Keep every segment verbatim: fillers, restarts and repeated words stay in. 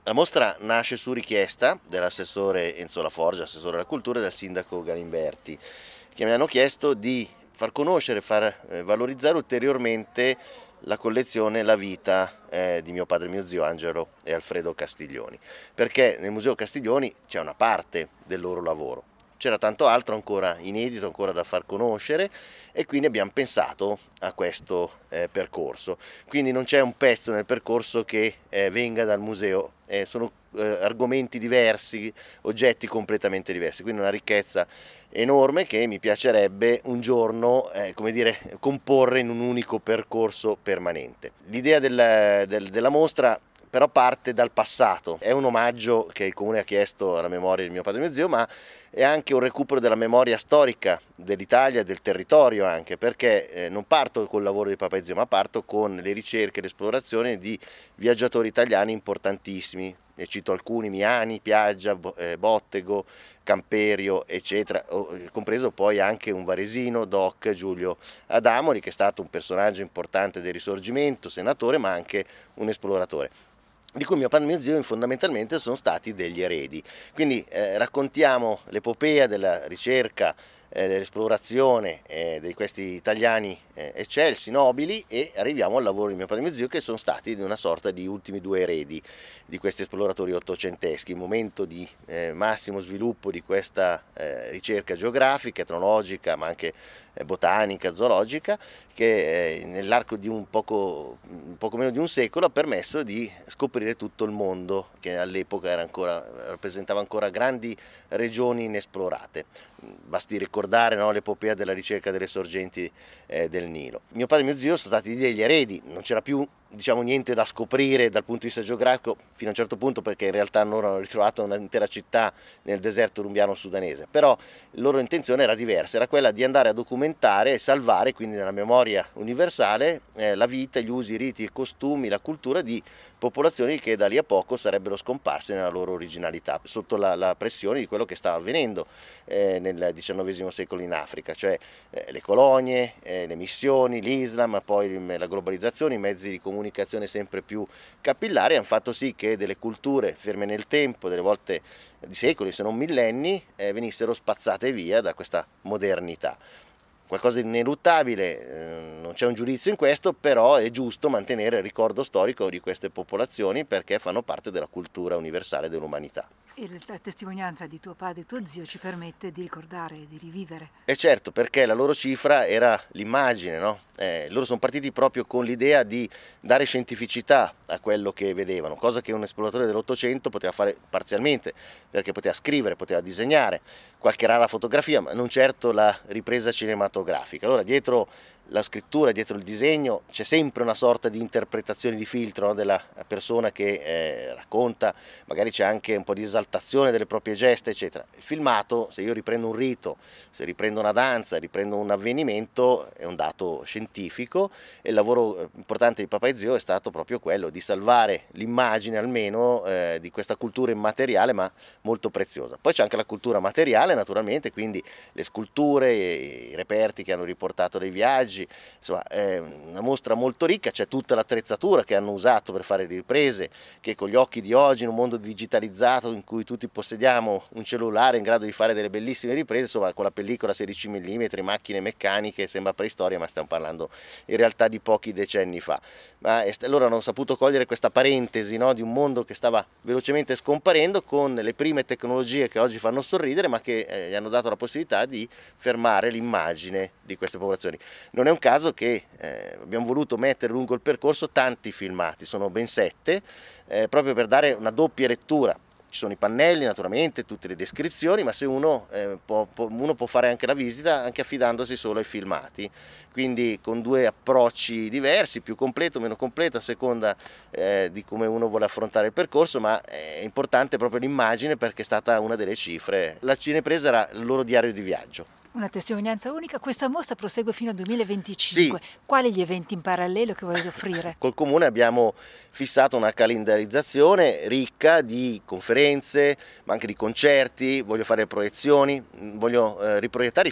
La mostra nasce su richiesta dell'assessore Enzo Laforgia, assessore alla cultura, e del sindaco Galimberti, che mi hanno chiesto di far conoscere, far eh, valorizzare ulteriormente la collezione La vita eh, di mio padre e mio zio Angelo e Alfredo Castiglioni, perché nel Museo Castiglioni c'è una parte del loro lavoro. C'era tanto altro ancora inedito, ancora da far conoscere, e quindi abbiamo pensato a questo eh, percorso. Quindi non c'è un pezzo nel percorso che eh, venga dal museo, eh, sono eh, argomenti diversi, oggetti completamente diversi, quindi una ricchezza enorme che mi piacerebbe un giorno eh, come dire, comporre in un unico percorso permanente. L'idea del, del, della mostra però parte dal passato, è un omaggio che il comune ha chiesto alla memoria di mio padre e mio zio, ma è anche un recupero della memoria storica dell'Italia, del territorio anche, perché eh, non parto col lavoro di papà e zio, ma parto con le ricerche e l'esplorazione di viaggiatori italiani importantissimi. Ne cito alcuni: Miani, Piaggia, Bottego, Camperio, eccetera, compreso poi anche un varesino, Doc Giulio Adamoli, che è stato un personaggio importante del Risorgimento, senatore, ma anche un esploratore, di cui mio padre e mio zio fondamentalmente sono stati degli eredi. Quindi eh, raccontiamo l'epopea della ricerca, eh, dell'esplorazione eh, di questi italiani eh, eccelsi, nobili, e arriviamo al lavoro di mio padre e mio zio, che sono stati di una sorta di ultimi due eredi di questi esploratori ottocenteschi, il momento di eh, massimo sviluppo di questa eh, ricerca geografica, etnologica, ma anche eh, botanica, zoologica, che eh, nell'arco di un poco, un poco meno di un secolo ha permesso di scoprire tutto il mondo, che all'epoca era ancora, rappresentava ancora grandi regioni inesplorate. Basti ricordare, no, l'epopea della ricerca delle sorgenti eh, del Nilo. Mio padre e mio zio sono stati degli eredi, non c'era più, diciamo, niente da scoprire dal punto di vista geografico fino a un certo punto, perché in realtà loro hanno ritrovato un'intera città nel deserto numbiano-sudanese, però la loro intenzione era diversa, era quella di andare a documentare e salvare, quindi nella memoria universale, eh, la vita, gli usi, i riti, i costumi, la cultura di popolazioni che da lì a poco sarebbero scomparse nella loro originalità, sotto la, la pressione di quello che stava avvenendo eh, nel diciannovesimo secolo in Africa, cioè eh, le colonie, eh, le missioni, l'Islam, poi la globalizzazione, i mezzi di comunicazione sempre più capillari hanno fatto sì che delle culture ferme nel tempo, delle volte di secoli se non millenni, eh, venissero spazzate via da questa modernità. Qualcosa di ineluttabile, eh, non c'è un giudizio in questo, però è giusto mantenere il ricordo storico di queste popolazioni, perché fanno parte della cultura universale dell'umanità. E la testimonianza di tuo padre e tuo zio ci permette di ricordare e di rivivere. E certo, perché la loro cifra era l'immagine, no? Eh, loro sono partiti proprio con l'idea di dare scientificità a quello che vedevano, cosa che un esploratore dell'Ottocento poteva fare parzialmente, perché poteva scrivere, poteva disegnare, qualche rara fotografia, ma non certo la ripresa cinematografica. Allora dietro la scrittura, dietro il disegno, c'è sempre una sorta di interpretazione di filtro, no, della persona che eh, racconta, magari c'è anche un po' di esaltazione delle proprie gesta, eccetera. Il filmato, se io riprendo un rito, se riprendo una danza, riprendo un avvenimento, è un dato scientifico, e il lavoro importante di papà e zio è stato proprio quello di salvare l'immagine almeno eh, di questa cultura immateriale ma molto preziosa. Poi c'è anche la cultura materiale, naturalmente, quindi le sculture, i reperti che hanno riportato dei viaggi. Insomma, è una mostra molto ricca, c'è tutta l'attrezzatura che hanno usato per fare le riprese, che con gli occhi di oggi, in un mondo digitalizzato in cui tutti possediamo un cellulare in grado di fare delle bellissime riprese, insomma, con la pellicola sedici millimetri, macchine meccaniche, sembra preistoria, ma stiamo parlando in realtà di pochi decenni fa. Ma loro hanno saputo cogliere questa parentesi, no, di un mondo che stava velocemente scomparendo, con le prime tecnologie che oggi fanno sorridere, ma che eh, gli hanno dato la possibilità di fermare l'immagine di queste popolazioni. Non è un caso che eh, abbiamo voluto mettere lungo il percorso tanti filmati, sono ben sette, eh, proprio per dare una doppia lettura. Ci sono i pannelli, naturalmente, tutte le descrizioni, ma se uno, eh, può, può, uno può fare anche la visita anche affidandosi solo ai filmati, quindi con due approcci diversi, più completo, meno completo, a seconda eh, di come uno vuole affrontare il percorso, ma è importante proprio l'immagine, perché è stata una delle cifre. La cinepresa era il loro diario di viaggio. Una testimonianza unica. Questa mostra prosegue fino al duemilaventicinque. Sì. Quali gli eventi in parallelo che volete offrire? Col Comune abbiamo fissato una calendarizzazione ricca di conferenze, ma anche di concerti, voglio fare proiezioni, voglio eh, riproiettare i film.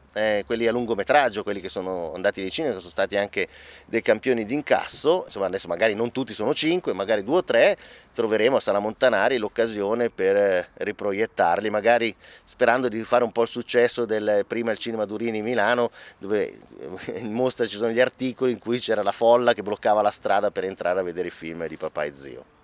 eh, quelli a lungometraggio, quelli che sono andati nei cinema, che sono stati anche dei campioni d'incasso, insomma adesso magari non tutti sono cinque, magari due o tre, troveremo a Sala Montanari l'occasione per eh, riproiettarli, magari sperando di fare un po' il successo del prima il Cinema Durini Milano, dove eh, in mostra ci sono gli articoli in cui c'era la folla che bloccava la strada per entrare a vedere i film di papà e zio.